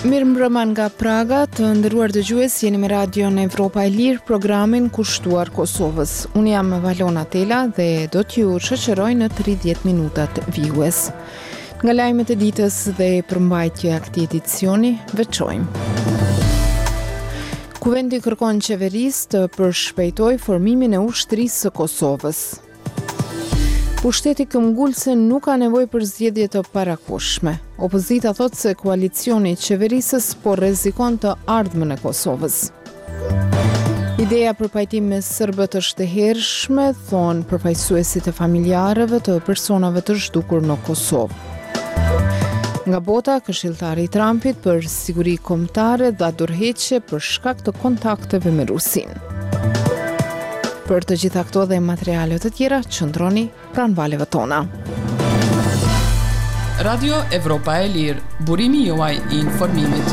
Mirëmbrëma nga Praga, të nderuar dëgjues, jeni me Radion Evropa e Lirë, programin kushtuar Kosovës. Unë jam Valona Tela dhe do t'ju shoqëroj në 30 minutat vijues. Nga lajmet e ditës dhe përmbajtja e këtij edicioni, veçojmë. Kuvendi kërkon qeverisë të përshpejtojë formimin e ushtrisë së Kosovës. Pushteti këmbgulse nuk ka nevojë për zgjedhje të parakushme. Opozita thotë se koalicioni i qeverisës po rrezikon të ardhmen e Kosovës. Ideja për pajtim me serbët është e hershme, thonë përfaqësuesit e familjarëve të personave të zhdukur në Kosovë. Nga bota, këshilltari i Trumpit për siguri kombëtare dha dorëheqje për shkak të kontakteve me Rusinë. Për të gjitha këto dhe materiale të tjera, qëndroni pranë valeve tona. Radio Evropa e Lirë, burimi juaj i informimit.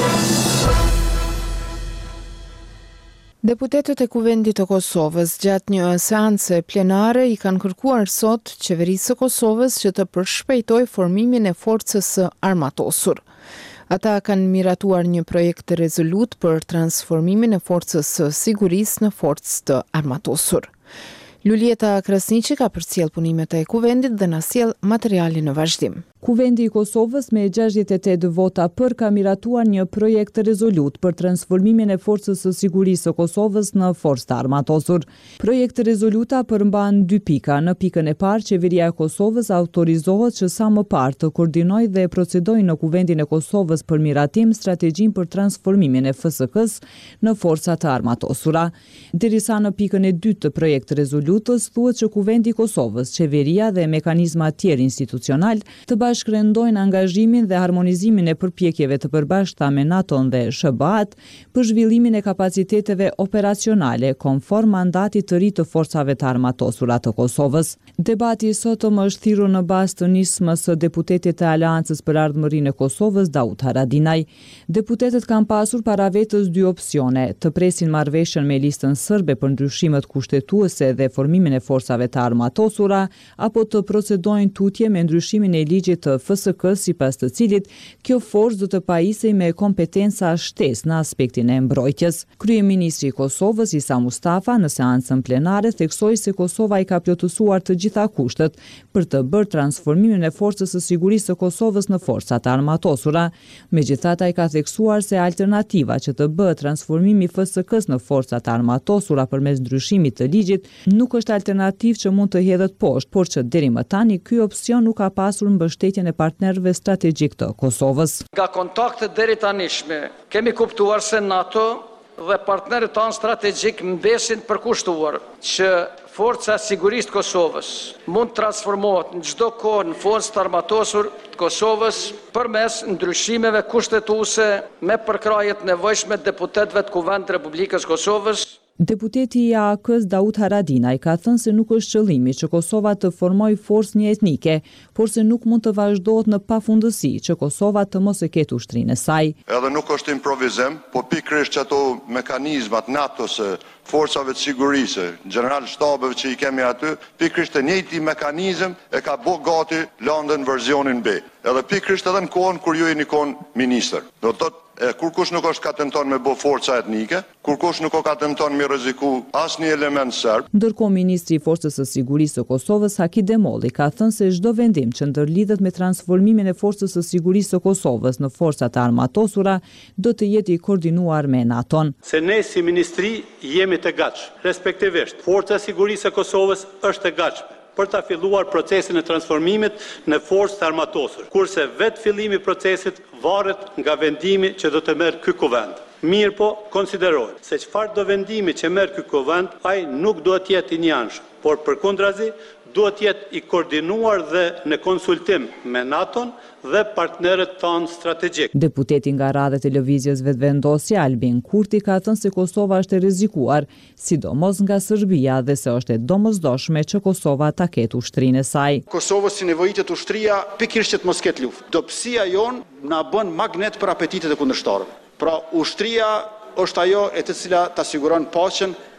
Deputetët e Kuvendit të Kosovës gjatë një seance plenare i kanë kërkuar sot qeverisë së Kosovës që të përshpejtojë formimin e forcës së armatosur. Ata kanë miratuar një projekt rezolut për transformimin e forcës së sigurisë në forcë të armatosur. Lulieta Krasniqi ka përcjell punimet e Kuvendit dhe na sjell materialin në vazhdim. Kuvendi i Kosovës me 68 vota për ka miratuar një projekt rezolut për transformimin e forcës së sigurisë së Kosovës në forcë të armatosur. Projekti rezoluta përmban 2 pika. Në pikën e parë, qeveria e Kosovës autorizohet që sa më parë të koordinojë dhe procedojë në Kuvendin e Kosovës për miratim strategjinë për transformimin e FSK-s në forca të armatosura. Derisa në pikën e dytë të projektit rezolutës thuhet që Kuvendi i Kosovës, qeveria dhe mekanizma tjerë institucional të bashkërendojnë angazhimin dhe harmonizimin e përpjekjeve të përbashkëta me NATO-n dhe SBA-t për zhvillimin e kapaciteteve operacionale konform mandatit të ri të forcave të armatosura të Kosovës. Debati i sotëm është thirrur në bazë të nismës së deputetit të Aleancës për Ardhmërinë e Kosovës, Daud Haradinaj. Deputetët kanë pasur para vetës 2 opsione: të presin marrëveshjen me listën serbe për ndryshimet kushtetuese dhe formimin e forcave të armatosura, apo të procedojnë tutje me ndryshimin e ligjit të FSK, sipas të cilit kjo forcë do të pajisej me kompetenca shtesë në aspektin e mbrojtjes. Kryeministri i Kosovës, Isa Mustafa, në seancën plenare theksoi se Kosova i ka plotësuar të gjitha kushtet për të bërë transformimin e forcës së sigurisë së Kosovës në forca të armatosura. Megjithatë, ai ka theksuar se alternativa që të bëhet transformimi i FSK-s në forca të armatosura përmes ndryshimit të ligjit nuk është alternativë që mund të hedhet poshtë, por që deri më tani ky opsion nuk ka pasur mbështetje e partnerëve strategjik të Kosovës. Nga kontaktet deri tanishme, kemi kuptuar se NATO dhe partnerët tanë strategjik mbesin përkushtuar që forca e sigurisë të Kosovës mund të transformohet në çdo kohë në forcë të armatosur të Kosovës përmes ndryshimeve kushtetuese me përkrajet nevojshme të deputetëve të Kuvendit të Republikës Kosovës. Deputeti i AK-s Daud Haradinaj ka thënë se nuk është qëllimi që Kosova të formojë forcë një etnike, por se nuk mund të vazhdohet në pafundësi që Kosova të mos e ketë ushtrinë e saj. Edhe nuk është improvizim, po pikërisht që ato mekanizmat NATO-s, forcave të sigurisë, general shtabeve që i kemi aty, pikërisht e njëjti mekanizëm e ka bë gati London versionin B. Edhe pikërisht edhe në kohën kur ju jeni kon ministër. Do të thotë kur kush nuk është ka tenton me bë forca etnike, kur kush nuk ka tenton me rreziku asnjë element serb. Ndërkohë ministri i Forcës së Sigurisë së Kosovës Haki Demolli ka thënë se çdo vendim që ndërlidhet me transformimin e Forcës së Sigurisë së Kosovës në forca të armatosura do të jetë i koordinuar me NATO-n. Se ne si ministri jemi të gatshëm, respektivisht Forca e Sigurisë së Kosovës është e gatshme për ta filluar procesin e transformimit në forcë të armatosur, kurse vetë fillimi i procesit varet nga vendimi që do të merr ky kuvend. Mirë po, konsiderojmë se çfarë do vendimi që merr ky kuvend, ai nuk duhet të jetë i njanshëm, por përkundrazi duhet të jetë i koordinuar dhe në konsultim me NATO-n dhe partnerët tanë strategjik. Deputeti nga radhët e lëvizjes vetëvendosje Albin Kurti ka thënë se Kosova është e rrezikuar, sidomos nga Serbia, dhe se është e domosdoshme që Kosova ta ketë ushtrinë e saj. Kosovës si nevojitet ushtria pikërisht që të mos ketë luftë. Dobësia jon na bën magnet për apetitet e kundërshtarëve. Pra ushtria është ajo e të cila ta siguron paqen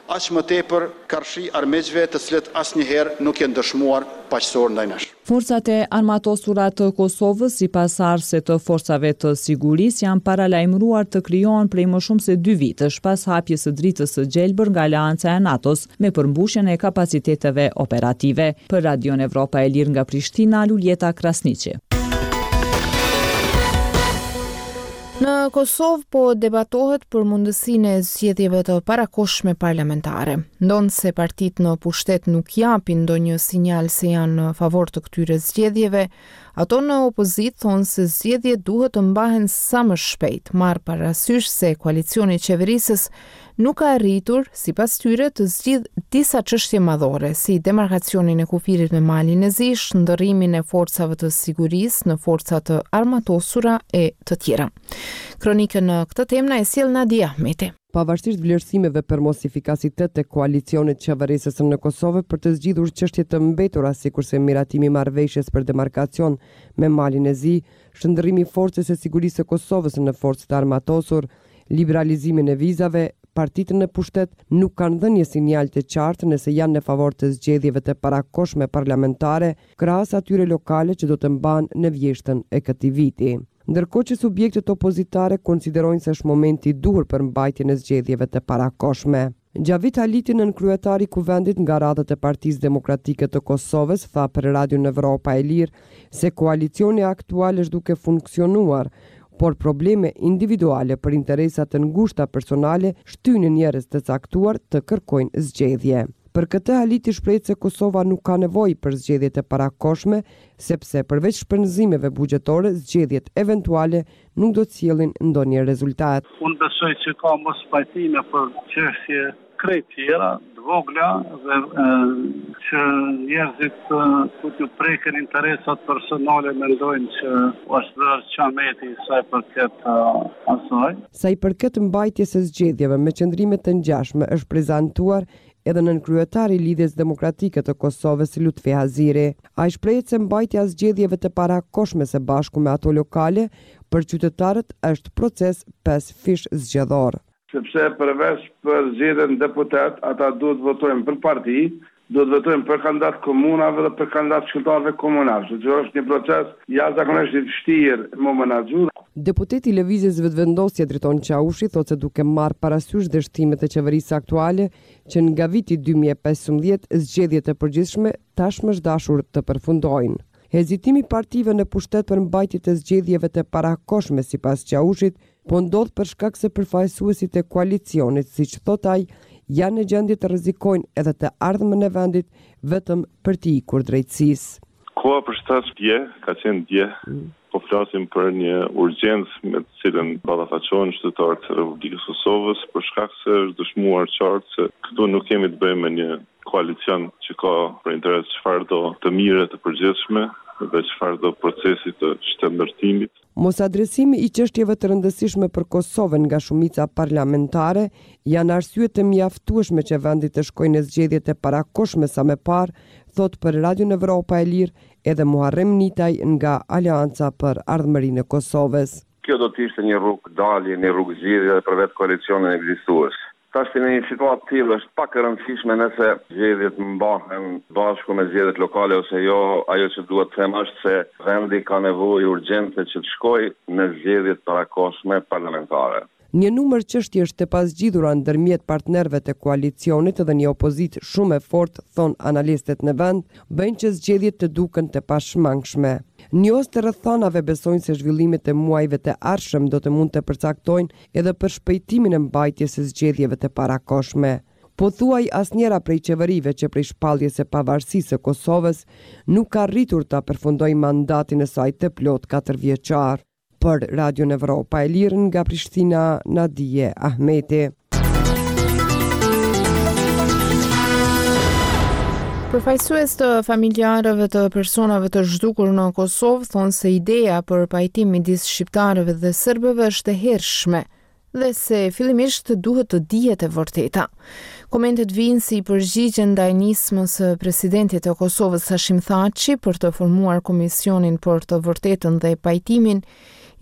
aq më tepër karshi armiqve të cilët asnjëherë nuk janë dëshmuar paqësor ndaj nesh. Forcat e armatosura të Kosovës, sipas arse të forcave të sigurisë, janë paralajmëruar të krijohen prej më shumë se 2 vitësh pas hapjes së dritës së gjelbër nga Aleanca e NATO-s me përmbushjen e kapaciteteve operative. Për Radion Evropa e Lirë nga Prishtina, Luljeta Krasniqi. Në Kosovë po debatohet për mundësinë e zgjedhjeve të parakohshme parlamentare. Ndonse partitë në pushtet nuk japin ndonjë sinjal se janë në favor të këtyre zgjedhjeve, ato në opozitë thonë se zgjedhjet duhet të mbahen sa më shpejt, marrë parasysh se koalicioni i qeverisës nuk ka arritur, sipas tyre, të zgjidh disa çështje madhore, si demarkacionin e kufirit me Malin e Zi, ndërrimin e forcave të sigurisë në forca të armatosura e të tjera. Kronikën në këtë temë na e sjell Nadia Ahmeti. Pavarësisht vlerësimeve për mos efikasitet të koalicionit qeverisës në Kosovë për të zgjidhur çështje të mbetura sikurse miratimi i marrëveshjes për demarkacion me Malin e Zi, shndërrimi i forcës së sigurisë së Kosovës në forcët e armatosur, liberalizimin e vizave, partitë në pushtet nuk kanë dhënë një sinjal të qartë nëse janë në favor të zgjedhjeve të parakohshme parlamentare, krahas atyre lokale që do të mbahen në vjeshtën e këtij viti. Ndërkohë që subjektet opozitare konsiderojnë se është momenti i duhur për mbajtjen e zgjedhjeve të parakohshme. Gjavit Haliti, nënkryetari i kuvendit nga radhët e Partisë Demokratike të Kosovës, tha për Radion Evropa e Lirë se koalicioni aktual është duke funksionuar, por probleme individuale për interesa të ngushta personale shtynin njerëz të caktuar të kërkojnë zgjedhje. Për këtë Haliti shpreh se Kosova nuk ka nevojë për zgjedhje të parakohshme, sepse përveç shpenzimeve buxhetore, zgjedhjet eventuale nuk do të sjellin ndonjë rezultat. Unë besoj që ka mos pajtime për çështje krejt tjera, vogla dhe që njerëzit ku të prekin interesat personale mendojnë që është bërë qameti sa i përket asaj. Sa i përket mbajtjes së zgjedhjeve me qëndrime të ngjashme është prezantuar edhe nënkryetari i Lidhjes Demokratike të Kosovës Lutfi Haziri. Ai shprehet se mbajtja e zgjedhjeve të parakohshme së bashku me ato lokale për qytetarët është proces 5 fish zgjedhor. Sepse përveç për zgjedhjen deputet, ata duhet votojnë për parti, duhet votojnë për kandidat komunave dhe për kandidat qytetarëve komunale, që është një proces jashtëzakonisht i vështirë më menaxhuar. Deputeti i Lëvizjes Vetëvendosje Driton Qaushi thotë se duke marrë parasysh dështimet e qeverisë aktuale që nga viti 2015 zgjedhjet e përgjithshme tashmë është dashur të përfundojnë. Hezitimi partive në pushtet për mbajtjet e zgjedhjeve të parakohshme sipas Qaushit po ndodh për shkak se përfaqësuesit e koalicionit, siç thot ai, janë në gjendje të rrezikojnë edhe të ardhmën e vendit vetëm për të ikur drejtësisë. Koha për shtatë dje, ka qenë dje. Po flasim për një urgjencë me të cilën ballafaqohen qytetarët e Republikës Kosovës për shkak se është dëshmuar qartë se këtu nuk kemi të bëjmë me një koalicion që ka për interes çfarë do të mire të përgjithshme dhe çfarë do procesi të shtetërtimit. Mos adresimi i çështjeve të rëndësishme për Kosovën nga shumica parlamentare janë arsye të mjaftueshme që vendi të shkojë në zgjedhjet e parakohshme sa më parë, thot për Radion Evropa e Lirë edhe Muharrem Nitaj nga Aleanca për Ardhmërinë e Kosovës. Kjo do të ishte një rrugë dalje, një rrugë zgjidhje për vetë koalicionin ekzistues. Tash në një situatë tillë është pak e rëndësishme nëse zgjedhjet mbahen bashku me zgjedhjet lokale ose jo. Ajo që duhet të them është se vendi ka nevojë urgjente që të shkojë në zgjedhjet parakohshme parlamentare. Një numër çështjesh të pazgjidhura ndërmjet partnerëve të koalicionit dhe një opozitë shumë e fortë, thon analistët në vend, bëjnë që zgjedhjet të duken të pashmangshme. Njohës të rrethanave besojnë se zhvillimet e muajve të ardhshëm do të mund të përcaktojnë edhe për shpejtimin e mbajtjes së zgjedhjeve të parakohshme. Po thuaj asnjëra prej qeverive që prej shpalljes së pavarësisë së Kosovës nuk ka arritur ta përfundojë mandatin e saj të plot 4 vjeçar. Për Radion Evropa e Lirë nga Prishtina, Nadia Ahmeti. Përfaqësues të familjarëve të personave të zhdukur në Kosovë thonë se ideja për pajtim midis shqiptarëve dhe serbëve është e hershme dhe se fillimisht duhet të dihet e vërteta. Komentet vinë si përgjigje ndaj nismës së presidentit të Kosovës Hashim Thaçi për të formuar komisionin për të vërtetën dhe pajtimin,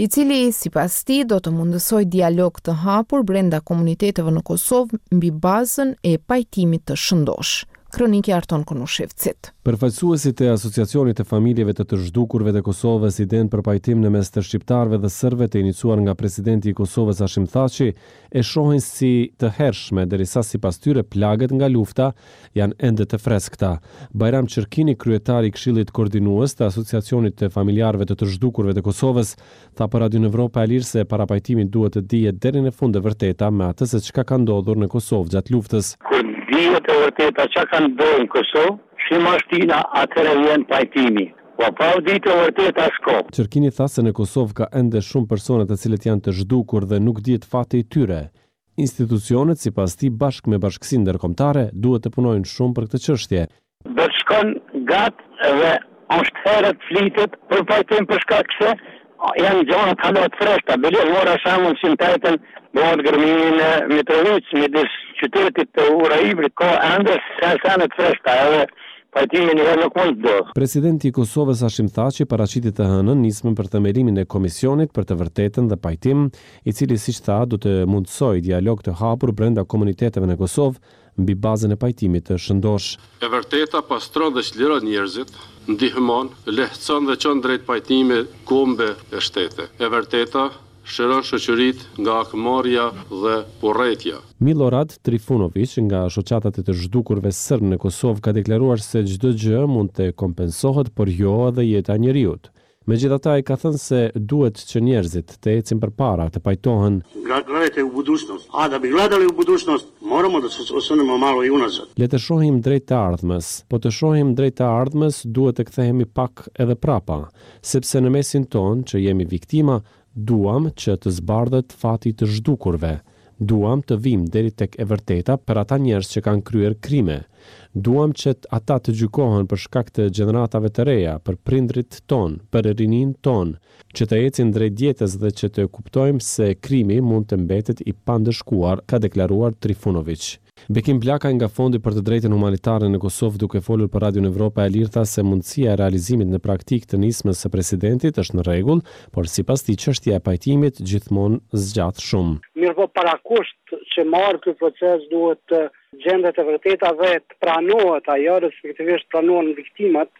i cili sipas tij do të mundësojë dialog të hapur brenda komuniteteve në Kosovë mbi bazën e pajtimit të shëndosh. Kroniki Arton Konushevcit. Përfaqësuesit e Asociacionit të Familjeve të Zhdukurve të Kosovës idejnë për pajtim në mes të shqiptarëve dhe serbëve të iniciuar nga presidenti i Kosovës Hashim Thaçi e shohin si të hershme derisa sipas tyre plagët nga lufta janë ende të freskëta. Bajram Çerkini, kryetari i Këshillit Koordinues të Asociacionit të Familjarëve të Zhdukurve të Kosovës, tha për Radio Evropa e Lirë se para pajtimit duhet të dihet deri në fund të vërteta me atë se çka ka ndodhur në Kosovë gjatë luftës. Dihet e vërteta çka ka ndodhur në Kosovë, shimashtina atëherë vjen pajtimi. Po pa ditë e vërteta s'ka. Çerkini tha se në Kosovë ka ende shumë persona të cilët janë të zhdukur dhe nuk dihet fati i tyre. Institucionet sipas tij bashkë me bashkësinë ndërkombëtare duhet të punojnë shumë për këtë çështje. Do të shkon gat dhe është herët flitet për pajtim për shkak se janë gjona kalot freskta. Bile mora shembull sintetën bëhet gërmimin e Mitrovic midis qytetit të Uraibrit, ka ende senet freskta edhe pajtimin e nuk mund të do. Presidenti i Kosovës Hashim Thaçi paraqiti të hënën nismën për themelimin e komisionit për të vërtetën dhe pajtim, i cili siç tha do të mundsojë dialog të hapur brenda komuniteteve në Kosovë mbi bazën e pajtimit të shëndosh. E vërteta pastron dhe çliron njerëzit, ndihmon, lehtëson dhe çon drejt pajtimit kombe e shtete. E vërteta shëron shoqëritë nga akmarrja dhe porrëtia. Milorad Trifunović nga shoqatat e të zhdukurve serb në Kosovë ka deklaruar se çdo gjë mund të kompensohet, por jo edhe jeta e njeriut. Megjithatë ai ka thënë se duhet që njerëzit të ecin përpara, të pajtohen. Gledajte u budućnost. A da bi gledali u budućnost, moramo da se osvrnemo malo i unazad. Le të shohim drejt të ardhmës. Po të shohim drejt të ardhmës, duhet të kthehemi pak edhe prapa, sepse në mesin ton që jemi viktima, duam që të zbardhet fati të zhdukurve. Duam të vim deri tek e vërteta për ata njerëz që kanë kryer krime. Duam që ata të gjykohen për shkak të gjeneratave të reja, për prindrit ton, për rinin ton, që të ecin drejt jetës dhe që të kuptojmë se krimi mund të mbetet i pandëshkuar, ka deklaruar Trifunović. Bekim Blaka nga Fondi për të drejtën humanitare në Kosovë duke folur për Radio Evropa e Lirë tha se mundësia e realizimit në praktik të nismës së presidentit është në rregull, por sipas tij çështja e pajtimit gjithmonë zgjat shumë. Mirë, parakusht që marrë ky proces duhet gjendet e vërteta dhe të pranohet ajo, respektivisht pranohen viktimat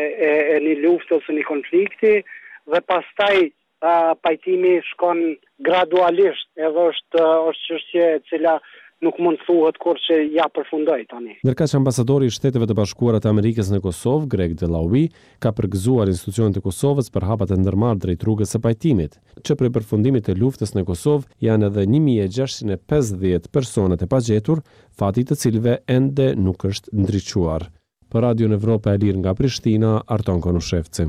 e një lufte ose një konflikti dhe pastaj pajtimi shkon gradualisht, edhe është çështje e cila nuk mund thuhet kur që ja përfundoi tani. Ndërkaq ambasadori i Shteteve të Bashkuara të Amerikës në Kosovë, Greg Delawi, ka përgëzuar institucionet e Kosovës për hapat e ndërmarrë drejt rrugës së pajtimit, që prej përfundimit të luftës në Kosovë janë edhe 1650 personat e pagjetur, fati të cilëve ende nuk është ndriçuar. Për Radio Evropa e Lirë nga Prishtina, Arton Konushevci.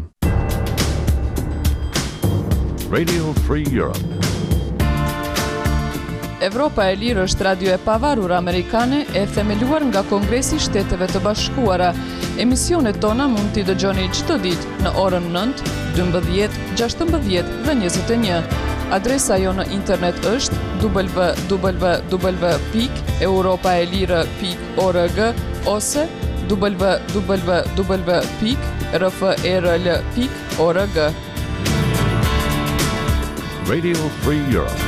Radio Free Europe. Evropa e Lirë është radio e pavarur amerikane e themeluar nga Kongresi i Shteteve të Bashkuara. Emisionet tona mund t'i dëgjoni çdo ditë në orën 9, 12, 16 dhe 21. Adresa jo në internet është www.europaelire.org ose www.rfrl.org. Radio Free Europe.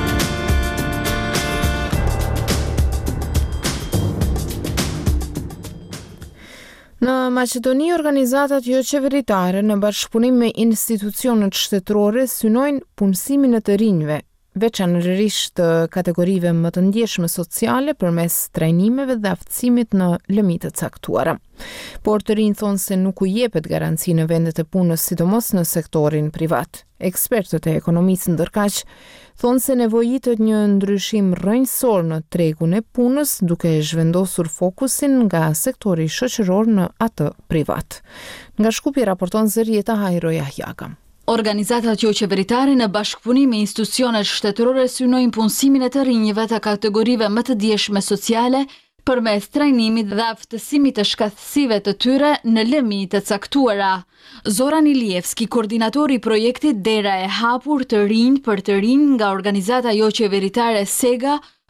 Në Maqedoni, organizatat jo qeveritare në bashkëpunim me institucionet shtetërore synojnë punësimin e të rinjve, veçanërisht të kategorive më të ndjeshme sociale përmes trajnimeve dhe aftësimit në lëmit të caktuara. Por të rinj thonë se nuk u jepet garanci në vendet e punës, sidomos në sektorin privat. Ekspertët e ekonomisë ndërkaq thonë se nevojitet një ndryshim rrënjësor në tregun e punës, duke zhvendosur fokusin nga sektori shoqëror në atë privat. Nga Shkupi raporton Zërieta Hajro Jahjaka. Organizatat jo qeveritare në bashkëpunim me institucionet shtetërore synojnë punësimin e të rinjve të kategorive më të ndjeshme sociale përmes trajnimit dhe aftësimit të shkatësive të tyre në lëmi të caktuara. Zoran Ilievski, koordinatori i projektit Dera e hapur të rinj për të rinj nga organizata jo qeveritare SEGA,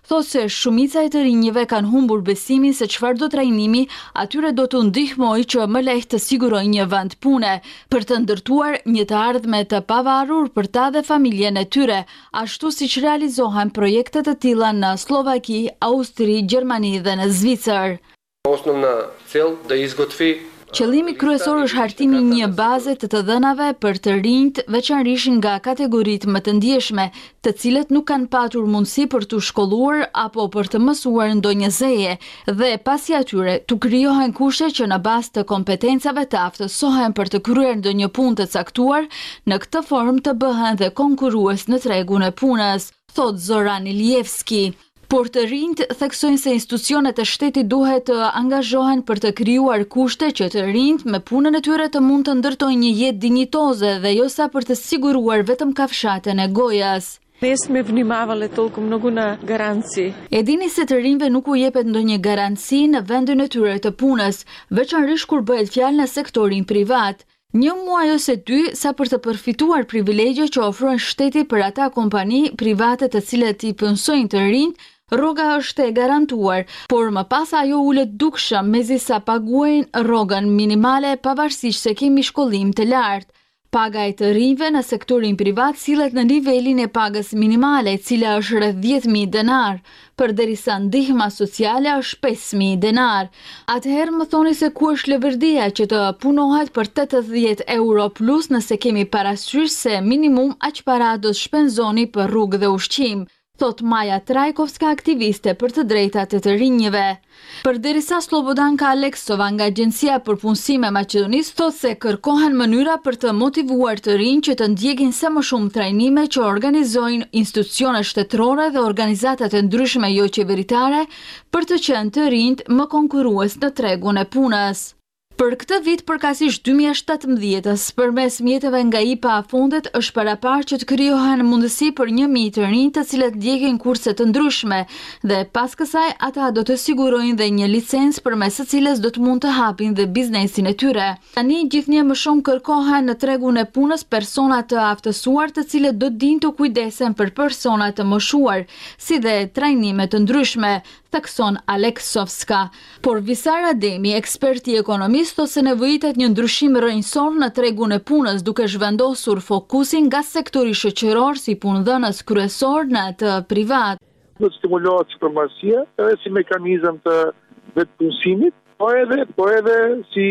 Thosë se shumica e të rinjve kanë humbur besimin se çfarëdo trajnimi atyre do të ndihmojë që më lehtë të sigurojnë një vend pune, për të ndërtuar një të ardhme të pavarur për ta dhe familjen e tyre, ashtu siç realizohen projekte të tilla në Slovaki, Austri, Gjermani dhe në Zvicër. Osnovna cel da izgotvi. Qëllimi kryesor është hartimi i një baze të dhënave për të rinjt, veçanërisht nga kategoritë më të ndjeshme, të cilët nuk kanë patur mundësi për të shkolluar apo për të mësuar ndonjë zeje, dhe pasi atyre të krijohen kushte që në bazë të kompetencave të aftësohen për të kryer ndonjë punë të caktuar, në këtë formë të bëhen dhe konkurrues në tregun e punës, thot Zoran Ilievski. Por të rinjt theksojnë se institucionet e shtetit duhet të angazhohen për të krijuar kushte që të rinjt me punën e tyre të mund të ndërtojnë një jetë dinjitoze dhe jo sa për të siguruar vetëm kafshatën e gojës. Ne sme vнимавале толку много на гаранции. E dini se të rinjve nuk u jepet ndonjë garanci në vendin e tyre të punës, veçanërisht kur bëhet fjalë në sektorin privat. Një muaj ose dy sa për të përfituar privilegje që ofron shteti për ata kompani private të cilet i punësojnë të rinjt. Rroga është e garantuar, por më pas ajo ulet dukshëm mezisa paguajnë rrogën minimale pavarësisht se kemi shkollim të lartë. Paga e të rinjve në sektorin privat sillet në nivelin e pagës minimale, e cila është rreth 10.000 denar, përderisa ndihma sociale është 5.000 denar. Atëherë më thoni se ku është lëvërdia që të punohet për 80 euro plus nëse kemi parasysh se minimum aq para do të shpenzoni për rrugë dhe ushqim, thot Maja Trajkovska, aktiviste për të drejtat e të rinjve. Përderisa Slobodanka Aleksova nga Agjencia për Punësim e Maqedonisë thot se kërkohen mënyra për të motivuar të rinj që të ndjekin sa më shumë trajnime që organizojnë institucione shtetërore dhe organizatat e ndryshme jo qeveritare për të qenë të rinjt më konkurrues në tregun e punës. Për këtë vit përkatësisht 2017-s, përmes mjeteve nga IPA a fondet është paraparë që të krijohen mundësi për 1.000 të rinj të cilët ndjekin kurse të ndryshme dhe pas kësaj ata do të sigurojnë dhe një licencë përmes së cilës do të mund të hapin dhe biznesin e tyre. Tani gjithnjë më shumë kërkohen në tregun e punës persona të aftësuar të cilët do të dinë të kujdesen për persona të moshuar, si dhe trajnime të ndryshme, thekson Aleksovska. Por Visar Ademi, eksperti ekonomist, thosë se nevojitet një ndryshim rrënjësor në tregun e punës, duke zhvendosur fokusin nga sektori shoqëror si punëdhënës kryesor në atë privat. Do të stimulohet supermarsia edhe si mekanizëm të vetpunësimit, po edhe si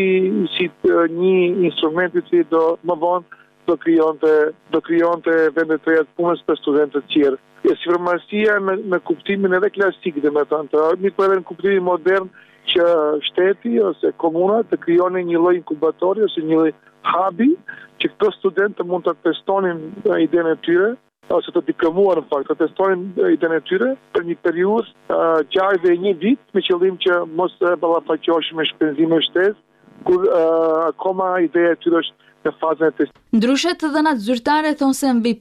një instrument i cili do më vonë do krijonte vende të reja të punës për studentët të tjerë. Supermarsia në kuptimin edhe klasik, mirë po edhe në kuptimin modern që shteti ose komuna të krijonin një lloj inkubatori ose një lloj hubi që këto studentë mund të testonin idenë e tyre ose të diplomuar në fakt, të testonin idenë e tyre për një periudhë gjatë dhe një vit me qëllim që mos të ballafaqohesh me shpenzime shtesë, kur akoma ideja e tyre është në fazën e testimit. Ndryshe të dhënat zyrtare thonë se mbi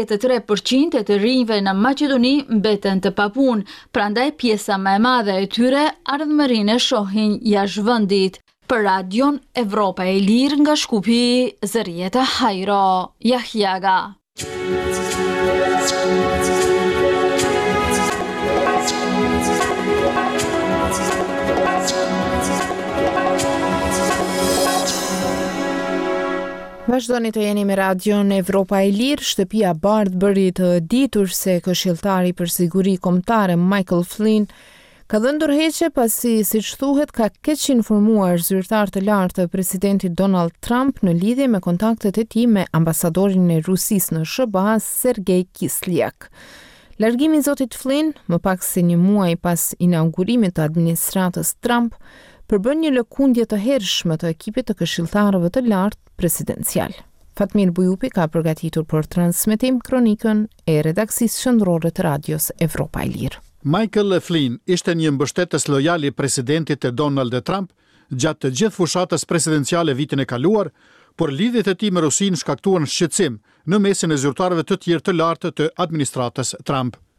53% e të rinjve në Maqedoni mbeten të papunë, prandaj pjesa më e madhe e tyre ardhmërinë e shohin jashtë vendit. Për Radion Evropa e Lirë nga Shkupi, Zërieta Hajro, Jahjaga. Vazhdoni të jeni me Radion Evropa e Lirë. Shtëpia Bardh bëri të ditur se këshilltari për siguri kombëtare Michael Flynn ka dhënë ndërheqje pasi, siç thuhet, ka keq informuar zyrtar të lartë të presidentit Donald Trump në lidhje me kontaktet e tij me ambasadorin e Rusisë në SBA, Sergej Kislyak. Largimi i zotit Flynn, më pak se një muaj pas inaugurimit të administratës Trump, përbën një lëkundje të hershme të ekipit të këshilltarëve të lartë presidencial. Fatmir Bujupi ka përgatitur për transmetim kronikën e redaksisë qendrore të Radios Evropa e Lirë. Michael Flynn ishte një mbështetës lojal i presidentit të Donald Trump gjatë të gjithë fushatës presidenciale vitin e kaluar, por lidhjet e tij me Rusinë shkaktuan shqetësim në mesin e zyrtarëve të tjerë të lartë të administratës Trump.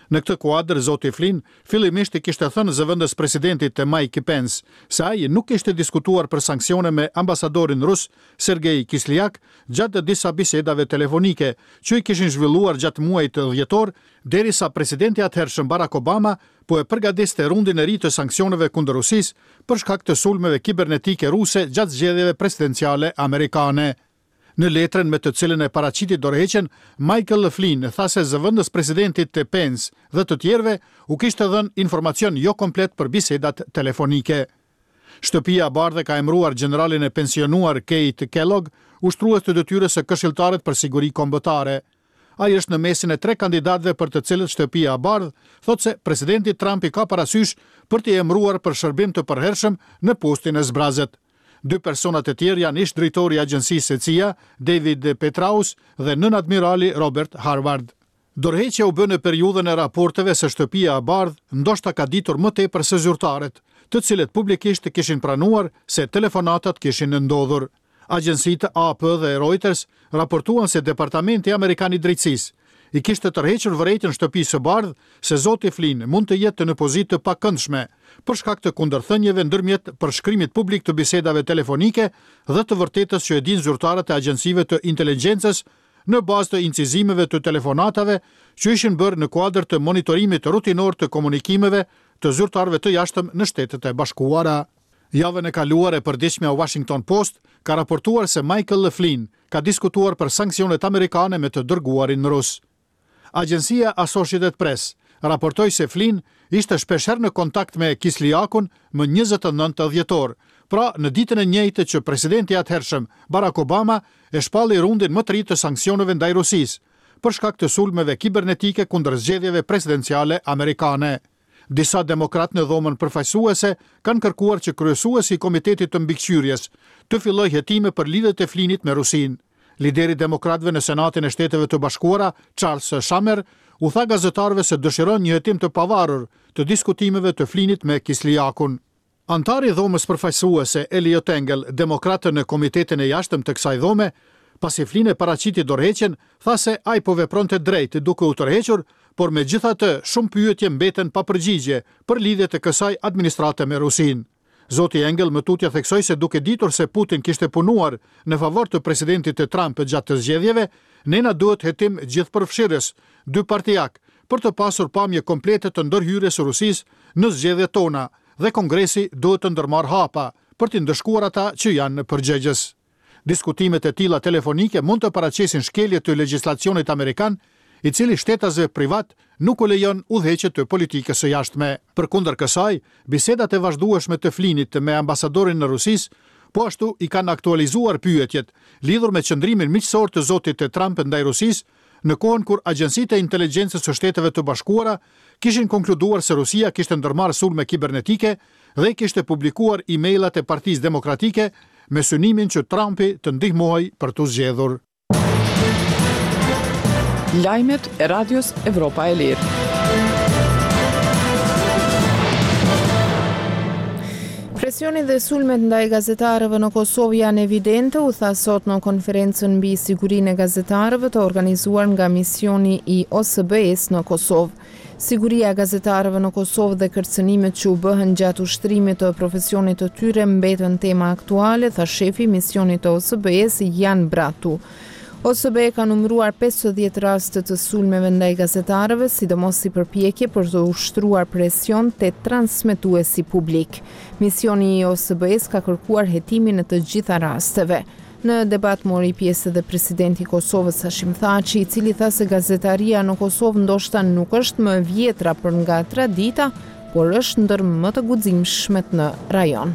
Në këtë kuadër, zoti Flynn fillimisht I kishte thënë zëvendës presidentit të Mike Pence se ai nuk kishte diskutuar për sanksione me ambasadorin rus Sergej Kislyak gjatë disa bisedave telefonike që I kishin zhvilluar gjatë muajit dhjetor, derisa presidenti atëhershëm Barack Obama po e përgatiste rundin e ri të sanksioneve kundër Rusisë për shkak të sulmeve kibernetike ruse gjatë zgjedhjeve presidenciale amerikane. Në letrën me të cilën e paraqiti dorëheqjen, Michael Flynn tha se zëvendës presidentit të Pence dhe të tjerëve u kishte dhënë informacion jo komplet për bisedat telefonike. Shtëpia e Bardhë ka emëruar generalin e pensionuar Kate Kellogg, ushtrues të detyrës së Këshilltarit për Siguri Kombëtare. Ai është në mesin e 3 kandidatëve për të cilët Shtëpia e Bardhë thotë se presidenti Trump I ka parasysh për t'i emëruar për shërbim të përhershëm në postin e zbrazët. 2 personat e tjerë janë ish drejtori I agjencisë CIA, David Petraeus dhe nën-admirali Robert Harvard. Dorëheqja u bë në periudhën e raporteve se Shtëpia e Bardhë ndoshta ka ditur më tepër se zyrtarët, të cilët publikisht kishin pranuar se telefonatat kishin ndodhur. Agjencitë AP dhe Reuters raportuan se Departamenti Amerikan I Drejtësisë I kishte tërhequr vërejtjen shtëpisë së Bardhë se zoti Flynn mund të jetë në pozitë të pakëndshme për shkak të kundërthënieve ndërmjet përshkrimit publik të bisedave telefonike dhe të vërtetës që e dinë zyrtarët e agjencive të inteligjencës në bazë të incizimeve të telefonatave që ishin bërë në kuadër të monitorimit rutinor të komunikimeve të zyrtarëve të jashtëm në Shtetet e Bashkuara. Javën e kaluar e përditshmja Washington Post ka raportuar se Michael Flynn ka diskutuar për sanksionet amerikane me të dërguarin rus. Agjencia Associated Press raportoi se Flynn ishte shpeshherë në kontakt me Kisljakun më 29 dhjetor, pra në ditën e njëjtë që presidenti atëhershëm Barack Obama e shpalli rundin më të ri të sanksioneve ndaj Rusisë për shkak të sulmeve kibernetike kundër zgjedhjeve presidenciale amerikane. Disa demokrat në dhomën përfaqësuese kanë kërkuar që kryesuesi I Komitetit të Mbikëqyrjes të fillojë hetime për lidhjet e Flynnit me Rusinë. Lideri demokratëve në Senatin e Shteteve të Bashkuara, Charles Schumer, u tha gazetarëve se dëshiron një hetim të pavarur të diskutimeve të Flynnit me Kisljakun. Antari I dhomës përfaqësuese Eliot Engel, demokratë në Komitetin e Jashtëm të kësaj dhome, pasi Flynn e paraqiti dorëheqjen, tha se ai po vepronte drejt duke u tërhequr, por megjithatë shumë pyetje mbeten pa përgjigje për lidhjet e kësaj administrate me Rusinë. Zoti Engel më tutje theksoi se duke ditur se Putin kishte punuar në favor të presidentit të Trump gjatë të zgjedhjeve, nena duhet hetim gjithëpërfshirës, 2 partijak, për të pasur pamje komplete të ndërhyrjes së Rusisë në zgjedhjet tona dhe Kongresi duhet të ndërmarrë hapa për të ndëshkuar ata që janë përgjegjës. Diskutimet e tilla telefonike mund të paraqesin shkelje të legjislacionit amerikan, I cili shtetasve privat nuk u lejon udhëheqje të politikës së jashtme. Përkundër kësaj, bisedat e vazhdueshme të Flynnit me ambasadorin në Rusisë, po ashtu I kanë aktualizuar pyetjet lidhur me qëndrimin miqësor të zotit Trump ndaj Rusisë, në kohën kur agjencitë e inteligjencës së Shteteve të Bashkuara kishin konkluduar se Rusia kishte ndërmarrë sulme kibernetike dhe kishte publikuar emailat e Partisë Demokratike me synimin që Trumpi të ndihmojë për t'u zgjedhur. Lajmet e Radios Evropa e Lirë. Presioni dhe sulmet ndaj gazetarëve në Kosovë janë evidente, u tha sot në konferencën mbi sigurinë e gazetarëve të organizuar nga misioni I OSBE-s në Kosovë. Siguria e gazetarëve në Kosovë dhe kërcënimet që u bëhen gjatë ushtrimit të profesionit të tyre mbetën tema aktuale, tha shefi I misionit të OSBE-s Jan Bratu. OSBE ka numëruar 50 raste të sulmeve ndaj gazetarëve, sidomos si përpjekje për të ushtruar presion te transmetuesi publik. Misioni I OSBE-s ka kërkuar hetimin e të gjitha rasteve. Në debat mori pjesë edhe presidenti I Kosovës Hashim Thaçi, I cili tha se gazetaria në Kosovë ndoshta nuk është më vjetra për nga tradita, por është ndër më të guximshmet në rajon.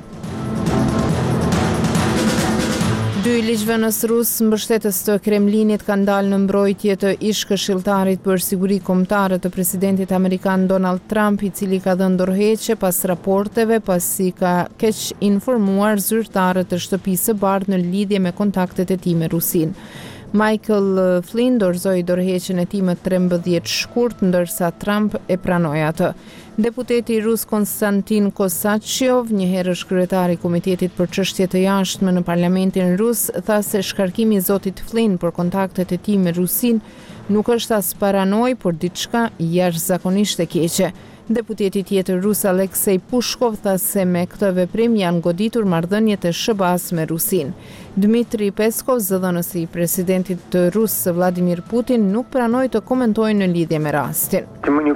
2 ligjvënës rus mbështetës të Kremlinit kanë dalë në mbrojtje të ish këshilltarit për siguri kombëtare të presidentit amerikan Donald Trump, I cili ka dhënë dorëheqje pas raporteve pasi ka keq informuar zyrtarët të Shtëpisë së Bardhë në lidhje me kontaktet e tij me Rusinë. Michael Flynn dorëzoi dorëheqjen e tij më 13 shkurt, ndërsa Trump e pranoi atë. Deputeti rus Konstantin Kosachev, një herësh kryetari i Komitetit për çështje të jashtme në Parlamentin rus, tha se shkarkimi i zotit Flynn për kontaktet e tij me Rusin nuk është as paranoj, por diçka jashtëzakonisht e keqe. Deputeti tjetër rus Aleksej Pushkov tha se me këtë veprim janë goditur marrëdhëniet e SBA-s me Rusin. Dmitri Peskov, zëdhënësi i presidentit rus Vladimir Putin, nuk pranoi të komentojë në lidhje me rastin.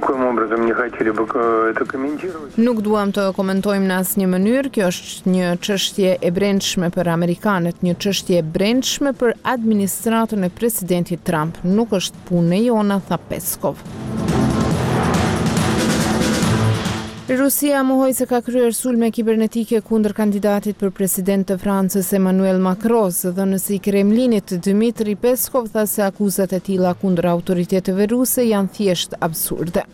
Nuk duam të komentojmë në asnjë mënyrë, kjo është një çështje e brendshme për amerikanët, një çështje e brendshme për administratën e presidentit Trump, nuk është punë e jona, tha Peskov. Rusia mohoi se ka kryer sulme kibernetike kundër kandidatit për president të Francës Emmanuel Macron, zëdhënësi i Kremlinit Dmitri Peskov tha se akuzat e tilla kundër autoriteteve ruse janë thjesht absurde.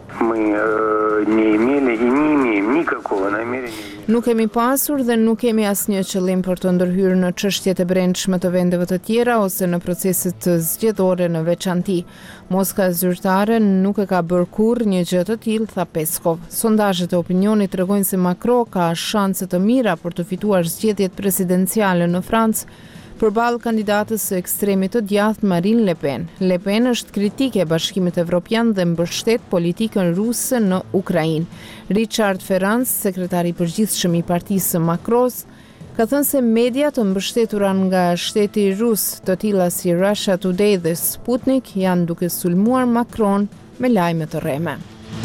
Nuk kemi pasur dhe nuk kemi asnjë qëllim për të ndërhyrë në çështjet e brendshme të vendeve të tjera ose në proceset zgjedhore në veçanti. Moska zyrtare nuk e ka bërë kurrë një gjë të tillë, tha Peskov. Sondazhet e opinionit tregojnë se Macron ka shanse të mira për të fituar zgjedhjet presidenciale në Francë përballë kandidatës së ekstremit të djathtë Marine Le Pen. Le Pen është kritike e Bashkimit Evropian dhe mbështet politikën ruse në Ukrainë. Richard Ferrand, sekretari i përgjithshëm i partisë së Macron, ka thënë se media të mbështetura nga shteti rus, të tilla si Russia Today dhe Sputnik, janë duke sulmuar Macron me lajme të rreme.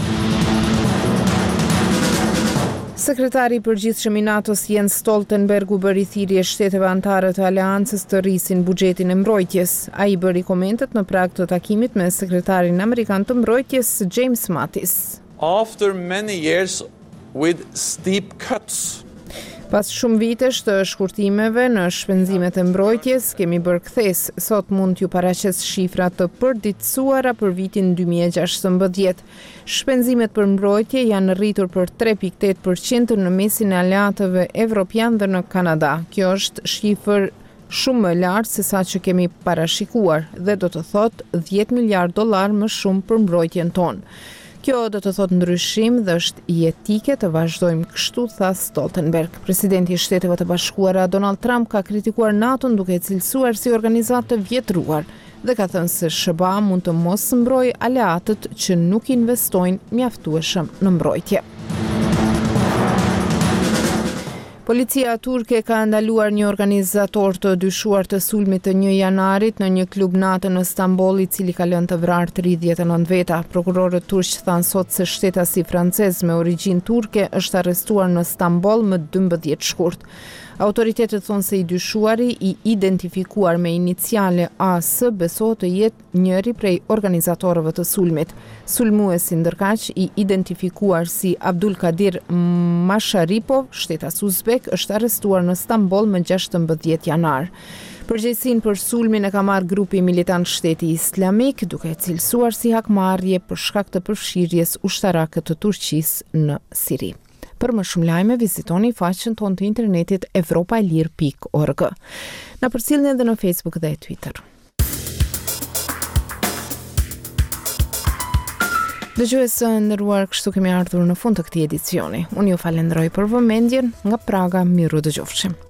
Sekretari i përgjithshëm i NATO-s Jens Stoltenberg u bëri thirrje shteteve anëtare të aleancës të rrisin buxhetin e mbrojtjes. Ai bëri komentet në prag të takimit me sekretarin amerikan të mbrojtjes James Mattis. After many years with steep cuts. Pas shumë vitesh të shkurtimeve në shpenzimet e mbrojtjes, kemi bërë kthes. Sot mund t'ju paraqes shifra të përditësuara për vitin 2016. Shpenzimet për mbrojtje janë rritur për 3.8% në mesin e aleatëve evropian dhe në Kanada. Kjo është shifër shumë më lartë se sa që kemi parashikuar dhe do të thotë $10 miliard më shumë për mbrojtjen tonë. Kjo do të thotë ndryshim dhe është jetike të vazhdojmë kështu, tha Stoltenberg. Presidenti i Shteteve të Bashkuara Donald Trump ka kritikuar NATO-n duke e cilësuar si organizatë të vjetruar dhe ka thënë se SBA mund të mos mbrojë aleatët që nuk investojnë mjaftueshëm në mbrojtje. Policia turke ka ndaluar një organizator të dyshuar të sulmit të 1 janarit në një klub natë në Stamboll, i cili ka lënë të vrarë 39 veta. Prokurorët turq thanë sot se shtetasi francez me origjinë turke është arrestuar në Stamboll më 12 shkurt. Autoritetet thonë se i dyshuari, i identifikuar me iniciale AS, besohet të jetë njëri prej organizatorëve të sulmit. Sulmuesi ndërkaq i identifikuar si Abdulkadir Masharipov, shtetas uzbek, është arrestuar në Stamboll më 16 janar. Përgjegjësinë për sulmin e ka marrë grupi militant Shteti Islamik, duke e cilësuar si hakmarrje për shkak të përfshirjes ushtarake të Turqisë në Siri. Për më shumë lajme, vizitoni faqen tonë të internetit evropaelir.org. Na përcjellni edhe në Facebook dhe Twitter. Dëgjues nderuar, kështu kemi ardhur në fund të këtij edicioni. Unë ju falenderoj për vëmendjen, nga Praga, miru dëgjofshim.